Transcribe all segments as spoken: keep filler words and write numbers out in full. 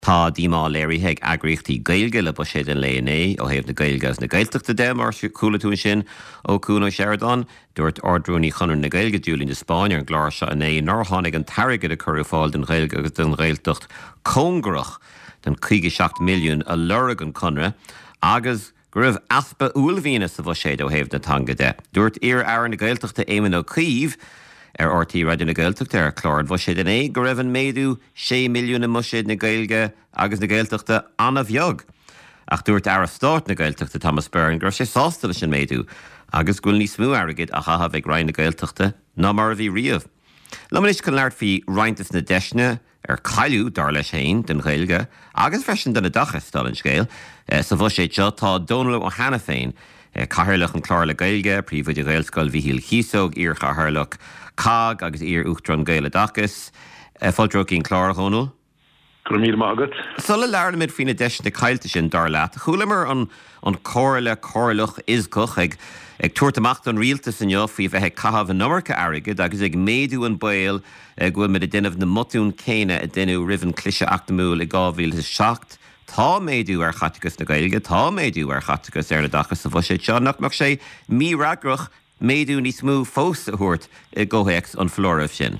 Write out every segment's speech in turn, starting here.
Tá dímá léirí heag agríochtaí gailge le ba sé den léné ó héobh na gailgas na gailteachta de mar coolatún sin ó cúna Sheridan, dúirt ordrúní chunar na gailge dúlín de Spáin ar gláir se in é nar tháinig an tarigad a curú fáil den gailge agus den gailteacht cóngrach den chuige milliún a lurag an conra agus go raibh aspa úlhína sa bh séad ó héobh na tanga de. Dúirt ar ar na gailteachta éimean ó cíomh ar R T Radio na gailteachta ar chlár bh séad in é go raibh an méadú sé milliún na muséad na gailge agus na gailteachta anna bheag. Ach dúirt ar a stát na gailteachta Thomas Byrne gur sé sástal sin méadú agus gúil ní smú airgid a chahabh ag rainn na gailteachta ná mar a bhí riamh. Lamanis can leart fi reintas na deisne ar cailú dar leis héin den gailge agus freisin den na dachas dal an scéil sa bh sé seo tá Donal ó hena féin caithirlach an chlár le gailge príomhid i gailscoil bhíhíl chiisóg ír chaithirlach cag agus ír uchtron gaile dachas fáildro cín chlár Donal. Mír mágad. Sulla learna mid fina deisna caiilte sin dar leat. Chúlamar an an cóirle cóirlach iscoch ag ag tuairtamach an rialtas an jofh fí bheith cahabh an nómarcha airgid agus ag méadú an bail ghfuil mid a duineh na motún céine a duinú rivan clise achtamúil i gábhíl is seacht. Tá méadú ar chatagus na gailge, tá méadú ar chatagus ar na dachas sa bh sé seo nach mar sé mí ragrach méadú ní smú fós a thuirt i ggóhéics an flóramh sin.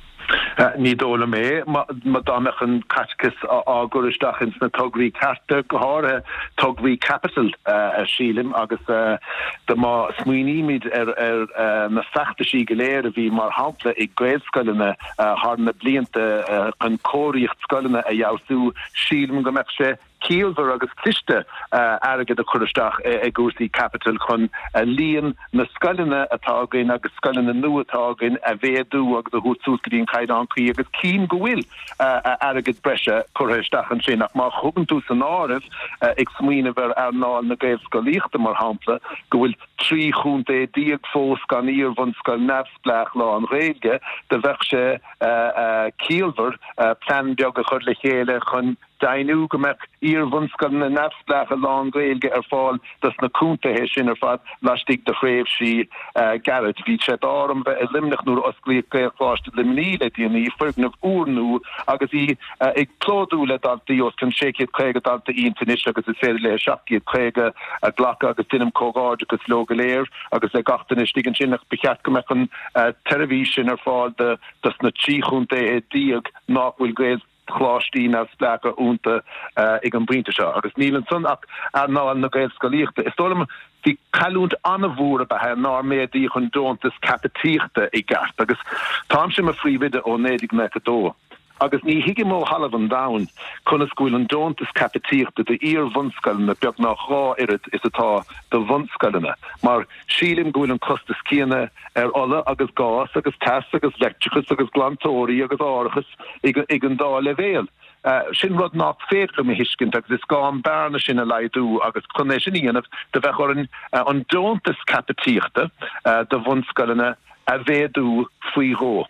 Ní dóla mé, ma dámach an catchas águristeach ins na tugrí carta go háir tugrí capital a sílim agus de má smuoíimiid ar na feachtaí go léir a bhí mar hampla i gréilscoilena thar na blianta an cóiríocht scoilena a jaú sílim go meach sé Kielver agus cliste agad a chuiristeach ag gúsaí capital chun líon na scoilena atágain agus scoilena nua atágain a bhéadú agus a thuúsús go dtíon caiid ancaí agus cín go bhfuil agad breise chuiristeach an sin ach má chugann tú san áibh ag smuoine bhar ar náil na gailscoilíochta mar hampla go bhfuil trí chúnta díag fós gan íor bhain scoil nefsblach lá an réige de bheith sé Kielver plan beag a chur le chéile chun dainú go meach ír bhunscal na nefsblach a lán gailge ar fáil das na cúnta hé sin ar fad lastig de fréimh sí garad. Bhí sé dám bheith a limnach nuair osclaíoh gailfáiste limní le dtíanaí fugnamh úrnú agus í ag clódú le daltaí os can séciad chuige dalta íontanis agus is féidir le seaciad chuige a ghlacha agus duinem cógáid agus logaléir agus le gatanis tígann sin nach becheat go meach an televísin ar fáil de das na tríchúnta é díag nachhfuil gail chláistí na splacha únta ag an bríonta seo agus nílann son ach ná an na gailscoilíochta. Is dólam hí cailúnt anna bhúra bethe ná méadaí chun dóntas capatíochta i gceart agus tám sin a phríomhide ó nédig me go dó. Agus ní hiigi mó halamh an dain chun a scuil an dóntas capatíochta de ír bhunscoilena beag nach rá irid is atá do bhunscoilena. Mar sílim gúil an costas cíanna ar ola agus gás agus tas agus lectrachas agus glantóirí agus áirichas ag an dá le bhéal. Sin rud nach féadla mi hiiscint agus is gá an bearna sin a leidú agus chuné sin íanamh de bheith ar an dóntas capatíochta do bhunscoilena a bhéadú faoi ró.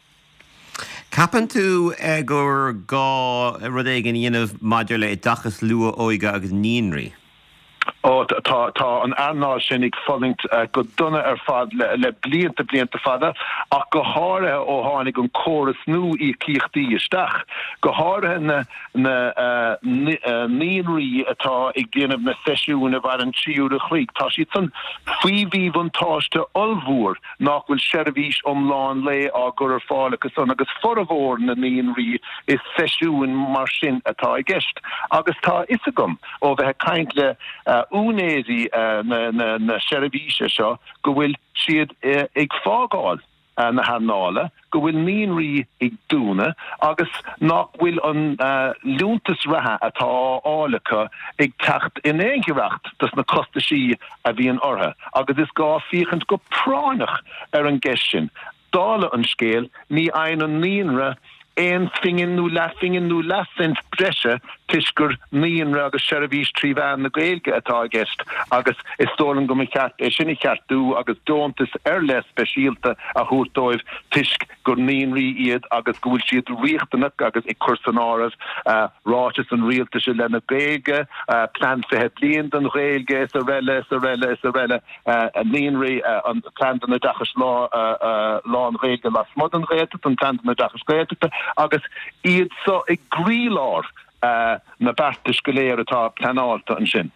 Capan tú gur gá rud éigen dhéanamh maidir le dachas lua óige agus níonraí? Ó tá tá an airnáil sin ag folingt go duna ar fad le blianta blianta fada ach go háirithe ó tháinig an córas nó í cíochtaí isteach. Go háirithe na na níonraí atá ag déanamh na seisiúna bhar an tríú a chríg. Tá siad san faoimhí bhantáiste olmhúr nach bhfuil seirbhís omláin le á gur ar fáil agus son agus formhór na níonraí is seisiún mar sin atá i gceist. Agus tá isagam ó bheith caint le únéí na na seirbhíse seo go bhfuil siad ag fágáil na hanála go bhfuil níonraí ag dúna agus nach bhfuil an lúntas ratha atá álacha ag techt in éigereacht das na costaí a bhí an ortha agus is gá fichant go pránach ar an gceist sin. Dála an scéal ní ein an níonra ein fingin nú le fingin nú le sin breise tuisgur níonra agus seirbhís tríomhean na gailge atá gceist agus is tólan go ceart é sinna ceartú agus dóntas ar le speisialta a thuairtóibh tuisc gur níonraí iad agus go bhfuil siad riachtanach agus i cursan áras ráitis an rialta se le na gailge plan fithe blion den gailge is a réile is a réile is a réile a níonraí an plan na dachas lá lá an gailge las mod an réalta an plan na dachas gailta agus iad so ag grílár na bartas go léir atá planálta an sin.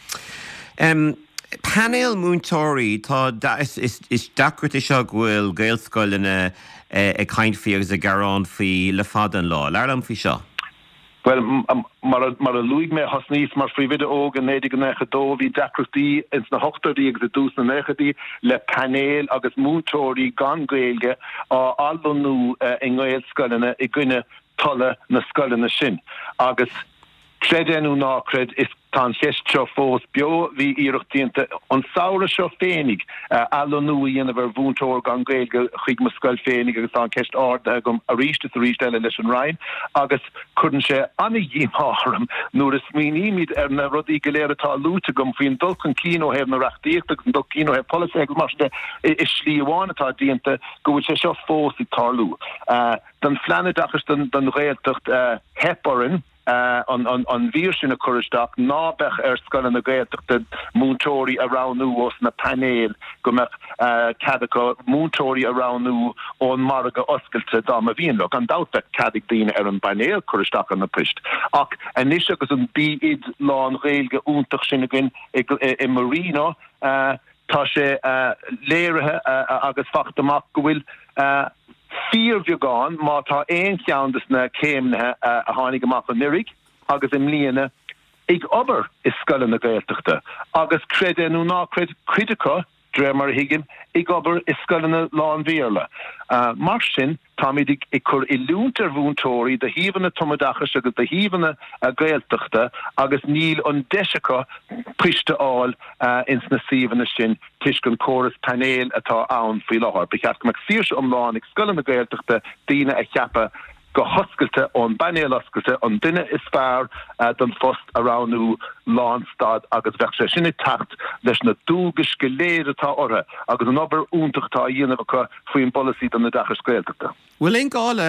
Um, Panel múntóirí tá da, is, is, is dacrat is seo bhfuil gaelscoil in a, a, a caint fi agus a garán fi le fad an lá. Learlam fi seo? Well, mar a luig me has níos mar frivide óg an nédig an echa dó hí dacratí ins na hochtarí agus a dús na nechadí le panel agus múntóirí gan gaelge á albunú in gaelscoilena i gine tolle na scoilena sin. Agus credenú nácred is tan seo fós bio hí iireachtaíonta an saoire seo fénig allanú dhéanamh ar bhúntóir gan gaeilge chuig mo scoil fénig agus an ceist áda gom a ríiste a ríiste eile leis an rain agus chudann sé anna dhíimharm nuair is míníimiid ar na rudí go léir atá lúta gom faoin dulcan cíno heb na reachtaíocht agus an dul cíno heb policy agus marste is slíomháin atá díanta go bhfuil sé seo fós i tarlú. Den fleanadachas den réaltacht heparin Uh, on on on vírsinn a chuisteach nábech ar scoil na gaeltacht de múntóirí aráú os na panel go me uh, cadacha múntóirí aráú ón marga oscailte dá a bhíon le an dáta cadig daine ar an panel chuisteach an na prist. Ach anis agus an bíid lán réilge úntaach sinna gin i marino uh, tá sé uh, léirithe uh, agus fachtamach go bhfuil uh, Fír bheagán má tá éon ceandas na céimnethe a tháinig amach an nirig agus im líana ag obair is scoile na gaeltachta agus credenú ná cred critica dre mar hiigim ag obair is scoile na lán víorla. Uh, mar sin táid ag chur i lúntar bhúntóirí de híhanna tomadachas agus de híhanna a gaeltachta agus níl an deisicha priste áil uh, ins na síhanna sin tuiscin choras panel atá ann faoi láthir. Becheas go meach síos omláin ag scoile na gaeltachta daine a cheappa go hoscailte ón banéal oscailte an duine is fearr uh, don fost aráú lánstad agus bheith sé sinna tacht leis na dúgus go léir atá ortha agus an obair úntachtá dhéanamh acu faoin policy don na dachas gaeltachta. Bhfuil éon gála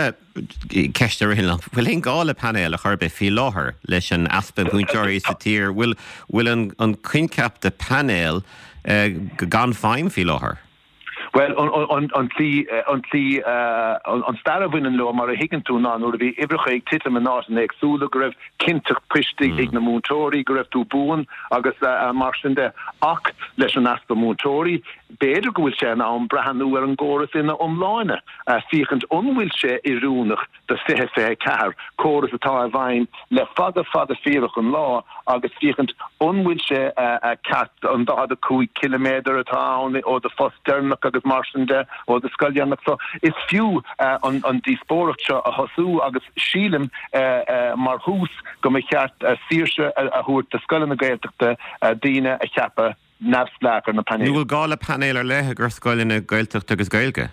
ceiste rilan, bhfuil éon gála panel a churbe fi láthair leis an aspa múntóirí sa tír, bhfuil bhfuil an, an cuincap de panel uh, go gan fáim fi láthair? Well, on on on the on the uh on starvin and law mar a hicken to na or vi ibrige titel na nek sule gref kintig pristig ig na múntóirí gref tú búin agus marsinde ach leis an aspa múntóirí beidir gohfuil sé ná an brehanú ar an góras ina omláine fichant onhfuil sé i rúnach de fihe fé ceair choras atá a bhain le fada fada fíach an lá agus fichant onhfuil sé a cat an da a cúig kilometer atá ó de fosternach agus marsinde ó de scoiljanach so is fiú uh, an an díspórachtse a hasú agus sílim uh, uh, mar hús go me cheart uh, sírse a, a húirt de scoile na gaeltachta uh, díine a cheappa nafsleachar na panel. Nu bhfuil gála panel ar lethe gur scoile na gaeltachta agus gaelge?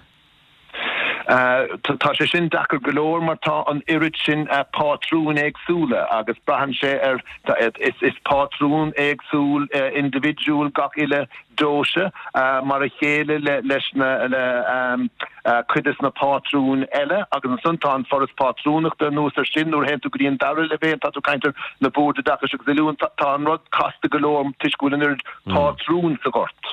Tá sé sin dachar golóir mar tá an irid sin pátrún éagsúla agus brahan sé ar is is pátrún éagsúl individual gach ile dóise mar a chéile leis na chuidas na pátrún eile agus an suntán foras pátrúnachta nús ar sin úr hen tú gríon dair le bhéin tá tú caiintear na búrda dachar se goilún tá an rud casta golóir tuisgúil irid pátrún sa gort.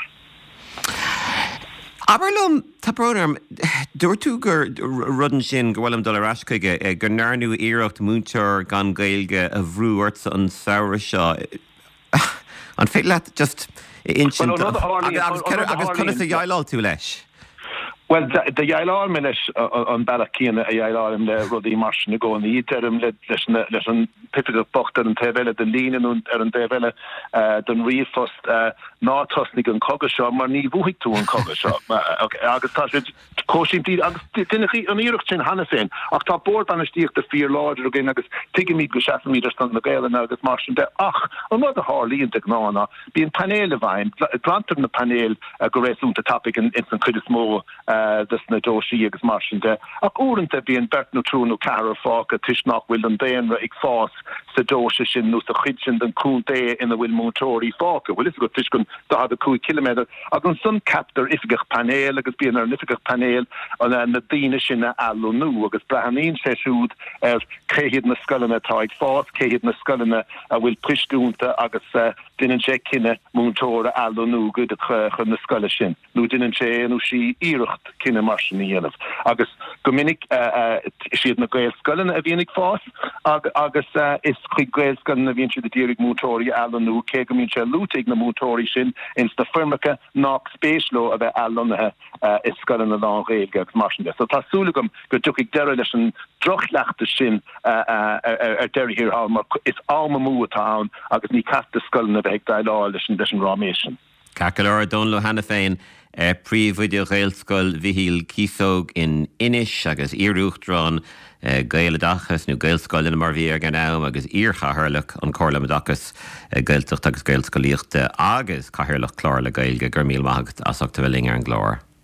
Aberlum, tá brónarm, dúir tú gur rudan sin go bhfuilm dul arascaige gur nearnú iireacht múntóir gan gaeilge a bhrúirt an saoire seo. An féit leat just in sin agus chunas a dheáil tú leis. Well, de dheáil me leis an bailach cíanna a dheáilm le rudí mar na gcóna ítarm leis an pipiga bocht ar an taobhile den líananú ar an taobhile den riomhfost nátosnig an cogadh seo mar ní bhuaigh tú an cogadh seo agus tá sé cóisiimtí agus duine an iireacht sin hana féin ach tá bord banistíocht de fíor láidir agin agus tuigeimid go seasamíidir stand na gaeilena agus mar sin de ach an mud a hálíonnta gnána bí an panel a bhain grantar na panel go réúnta tapig in san chuidir smó dus na dóisií agus mar sin de ach úranta bíon bert nó trúnú cara fáca tuisnach bhfuil an déanra ag fás sa dóise sin nó sa chuid sin den cún dé ina bhfuil múntóirí fáca bhfuil is go tuiscin da had a cúig kilometer agus an sun captar ifigach panel agus bíon ar ifigach panel an na daine sinna alunú agus brahanín sé siúd ar céhiad na scoilena tá ag fás céhiad na scoilena a bhfuil priscúnta agus dunnen sé kinne múntóra aldo núgu de chun na scoile sin. Nú dunnen sé anú si íirecht kinne marsin héanamh. Agus gomininic siad na gail scoilin a bhínig fás agus is chuig gail scoilin a bhíon si de dírig mútóí aldo nú cé go mín se lúteigh na mútóí sin ins de firmacha nach spéisló a bheith alonathe is scoilin na lá réilge agus marsin de. So tásúlagam go tuigh deire leis an drochleachta sin ar deir hir há mar is alma múatá agus ní casta scoilin a bheith dailá leis an leis an ráméisisin. Cacalar don lo hanna féin príomhhuiide réalscoil bhíhíl císóg in inis agus iarúchtrán gaile dachas nó gailscoil in mar bhí gan nám agus íorchathirlach an cólamdachas gailteach agus gailscoilíochta agus caithirlach chlár le gailge gur míl maigad asachta bhfuil ar an glór.